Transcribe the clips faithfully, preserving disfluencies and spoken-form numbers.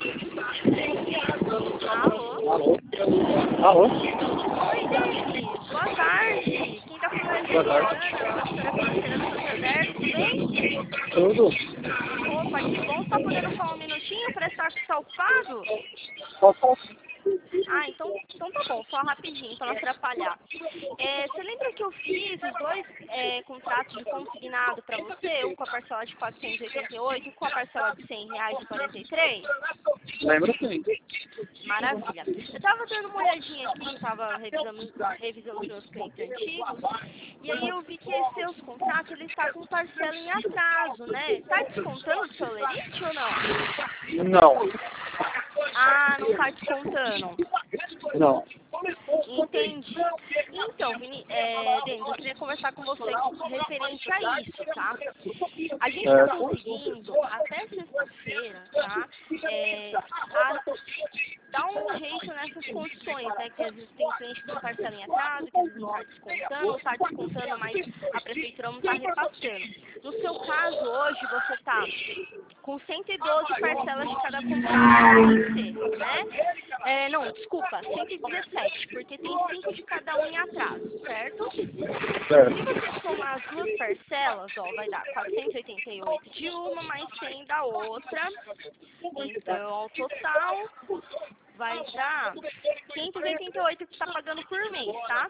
Alô? Alô? Alô? Oi, Denis. Boa tarde. Quem tá falando é Boa Juliana, tarde. professora financeira do Santander, tudo bem? Tudo? Opa, que bom. Você tá podendo falar um minutinho? Parece que tá ocupado. Posso falar? Ah, então, então tá bom. Falar rapidinho para não atrapalhar. É, você lembra que eu fiz os dois é, contratos de consignado para você? Um com a parcela de quatrocentos e oitenta e oito e um com a parcela de cem reais e quarenta e três? Lembro sim. Maravilha. Eu estava dando uma olhadinha aqui, estava revisando, revisando os meus clientes antigos, e aí eu vi que esse seus contratos, ele está com parcela em atraso, né? Está descontando do seu lerite ou não? Não. Ah, não está descontando. Não. Entendi. Então, Vini, é, Denis, eu queria conversar com você referente a isso, tá? A gente está É, conseguindo, até sexta-feira, tá? É, a- dar um jeito nessas condições, né? Que às vezes tem cliente com parcela em atraso, que às vezes não está descontando, ou está descontando, mas a prefeitura não está repassando. No seu caso, hoje, você está com cento e doze parcelas de cada contrato para vencer, né? É, não, desculpa, cento e dezessete, porque tem cinco de cada um em atraso, certo? Se certo. você somar as duas parcelas, ó, vai dar quatrocentos e oitenta e oito de uma, mais cem da outra. Então, ao total, vai dar quinhentos e oitenta e oito que está pagando por mês, tá?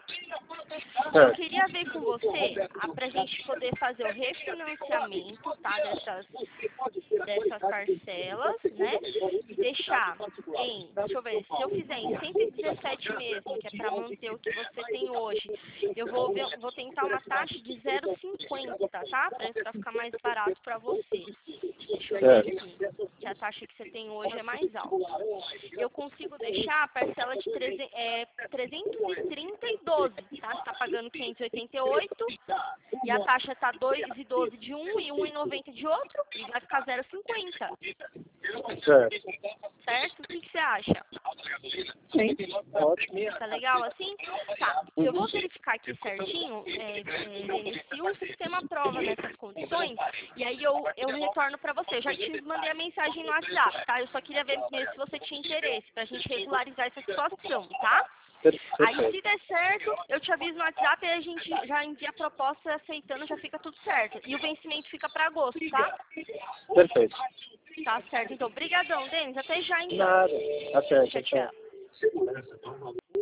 Eu Certo. queria ver com você, para a gente poder fazer o refinanciamento, tá, dessas, dessas parcelas, né? E deixar em, deixa eu ver, se eu fizer em cento e dezessete mesmo, que é para manter o que você tem hoje, eu vou, ver, vou tentar uma taxa de zero vírgula cinquenta, tá? Para ficar mais barato para você. Deixa eu ver Certo. aqui, que a taxa que você tem hoje é mais alta. Eu consigo deixar a parcela de trezentos, é, trezentos e trinta e doze, tá? Você está pagando quinhentos e oitenta e oito e a taxa está dois e doze de um e um e noventa de outro e vai ficar zero vírgula cinquenta, Certo. certo? O que, que você acha? Sim. Ótimo. Tá legal assim? Tá, eu Uhum. vou verificar aqui certinho, é, é, Denis, se o sistema aprova nessas condições, e aí eu, eu retorno pra você. Eu já te mandei a mensagem no WhatsApp, tá? Eu só queria ver mesmo se você tinha interesse, pra gente regularizar essa situação, tá? Per- Aí Perfeito. se der certo, eu te aviso no WhatsApp e a gente já envia a proposta aceitando, já fica tudo certo. E o vencimento fica pra agosto, tá? Perfeito. Tá certo, então. Brigadão, Denis. Até já, então. Nada. Até. Tchau, Tchau, tchau. tchau.